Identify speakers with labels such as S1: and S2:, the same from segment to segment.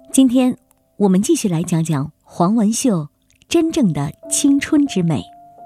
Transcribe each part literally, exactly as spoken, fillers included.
S1: 今天我们继续来讲讲黄文秀真正的青春之美。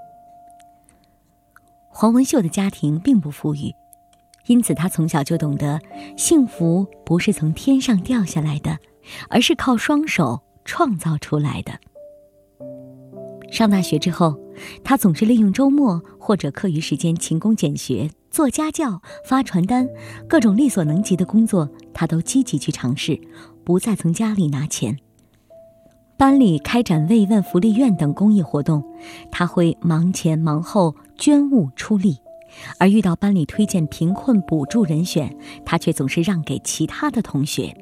S1: 黄文秀的家庭并不富裕，因此她从小就懂得幸福不是从天上掉下来的，而是靠双手创造出来的。上大学之后，她总是利用周末或者课余时间勤工俭学，做家教、发传单，各种力所能及的工作她都积极去尝试，不再从家里拿钱。班里开展慰问福利院等公益活动，她会忙前忙后捐物出力，而遇到班里推荐贫困补助人选，她却总是让给其他的同学。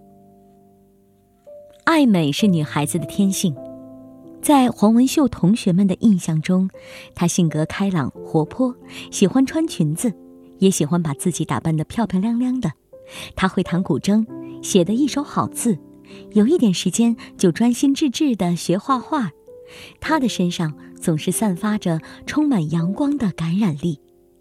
S1: 爱美是女孩子的天性，在黄文秀同学们的印象中，她性格开朗活泼，喜欢穿裙子，也喜欢把自己打扮得漂漂亮亮的。她会弹古筝，写得一手好字，有一点时间就专心致志地学画画。她的身上总是散发着充满阳光的感染力。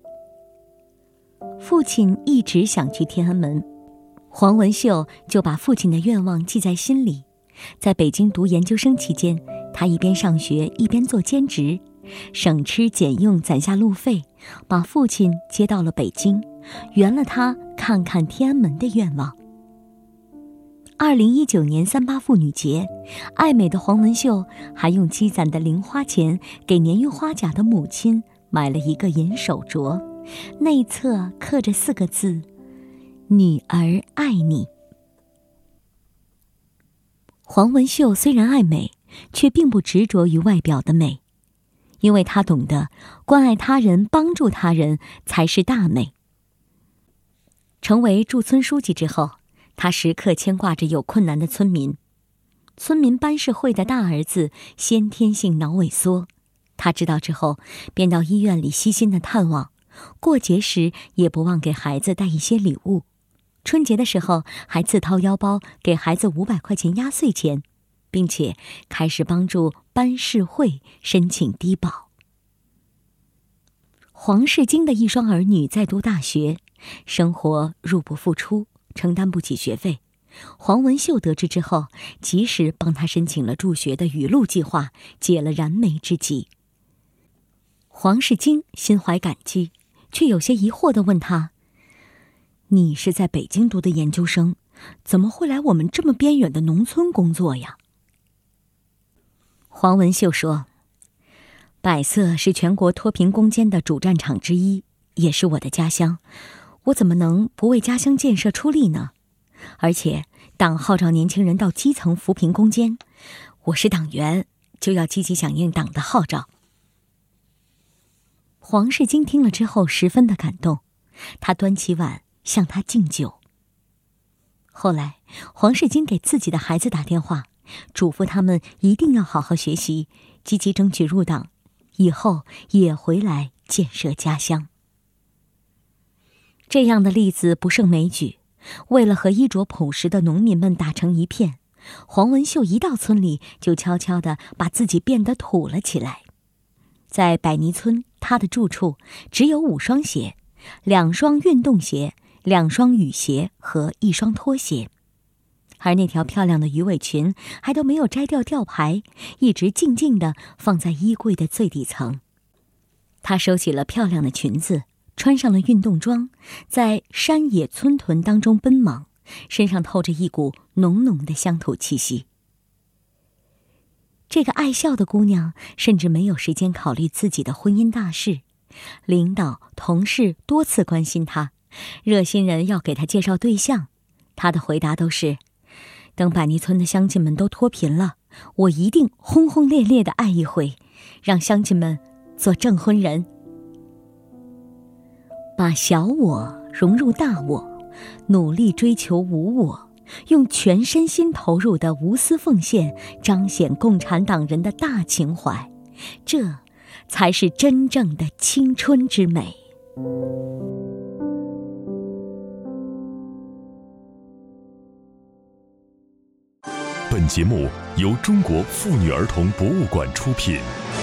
S1: 父亲一直想去天安门，黄文秀就把父亲的愿望记在心里。在北京读研究生期间，他一边上学一边做兼职，省吃俭用攒下路费，把父亲接到了北京，圆了他看看天安门的愿望。二零一九年三八妇女节，爱美的黄文秀还用积攒的零花钱给年逾花甲的母亲买了一个银手镯，内侧刻着四个字：女儿爱你。黄文秀虽然爱美，却并不执着于外表的美，因为她懂得关爱他人、帮助他人才是大美。成为驻村书记之后，她时刻牵挂着有困难的村民。村民班世会的大儿子先天性脑萎缩，她知道之后，便到医院里悉心的探望，过节时也不忘给孩子带一些礼物。春节的时候还自掏腰包给孩子五百块钱压岁钱，并且开始帮助班世会申请低保。黄世京的一双儿女在读大学，生活入不敷出，承担不起学费。黄文秀得知之后，及时帮他申请了助学的雨露计划，解了燃眉之急。黄世京心怀感激，却有些疑惑地问他：你是在北京读的研究生，怎么会来我们这么边远的农村工作呀？黄文秀说：百色是全国脱贫攻坚的主战场之一，也是我的家乡，我怎么能不为家乡建设出力呢？而且党号召年轻人到基层扶贫攻坚，我是党员，就要积极响应党的号召。黄世京听了之后十分的感动，他端起碗向他敬酒。后来黄世京给自己的孩子打电话，嘱咐他们一定要好好学习，积极争取入党，以后也回来建设家乡。这样的例子不胜枚举，为了和衣着朴实的农民们打成一片，黄文秀一到村里就悄悄地把自己变得土了起来。在百泥村，他的住处只有五双鞋，两双运动鞋，两双雨鞋和一双拖鞋，而那条漂亮的鱼尾裙还都没有摘掉吊牌，一直静静地放在衣柜的最底层。她收起了漂亮的裙子，穿上了运动装，在山野村屯当中奔忙，身上透着一股浓浓的乡土气息。这个爱笑的姑娘甚至没有时间考虑自己的婚姻大事，领导同事多次关心她，热心人要给她介绍对象，她的回答都是：等百泥村的乡亲们都脱贫了，我一定轰轰烈烈地爱一回，让乡亲们做证婚人。把小我融入大我，努力追求无我，用全身心投入的无私奉献，彰显共产党人的大情怀，这才是真正的青春之美。
S2: 本节目由中国妇女儿童博物馆出品。